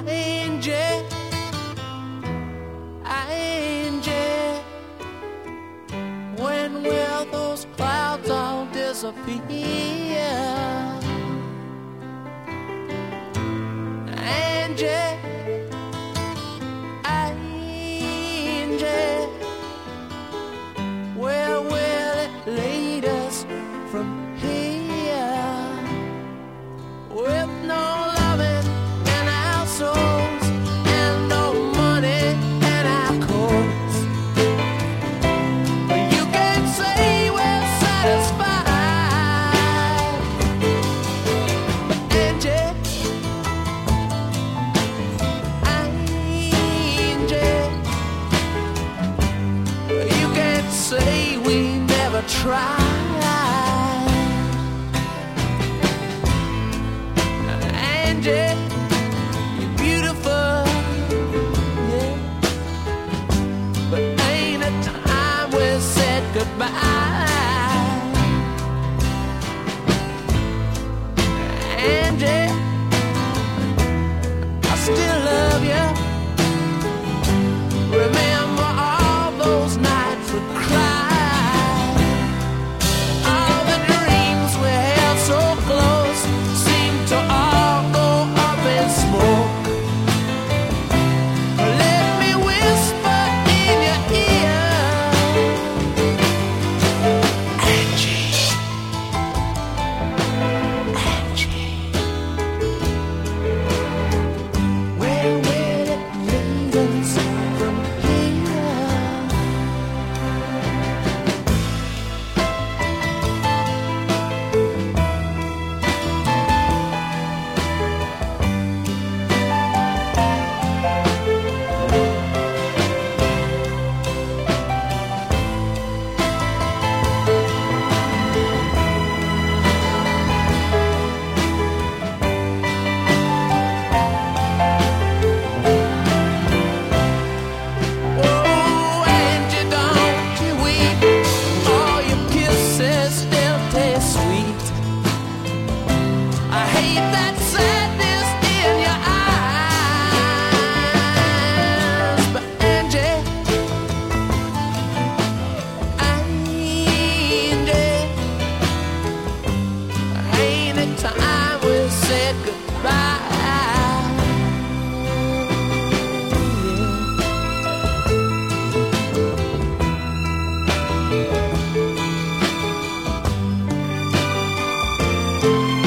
Angie, Angie, when will those clouds all disappear? Angie, Angie, where will it lead us from here? With no loving in our souls and no money in our coats, you can't say we're satisfied. But Angie, Angie, you can't say we never tried. Angie, you're beautiful, yeah, but ain't it time we said goodbye? Angie, I still love you. Remember all those nights we cried, all the dreams we held so close seemed to all go up in smoke. Let me whisper in your ear, Angie, Angie, where will it lead us from here? Oh, Angie, don't you weep. All your kisses still taste sweet. I hate that sadness in your eyes. But Angie, Angie, ain't it time we said goodbye? Yeah.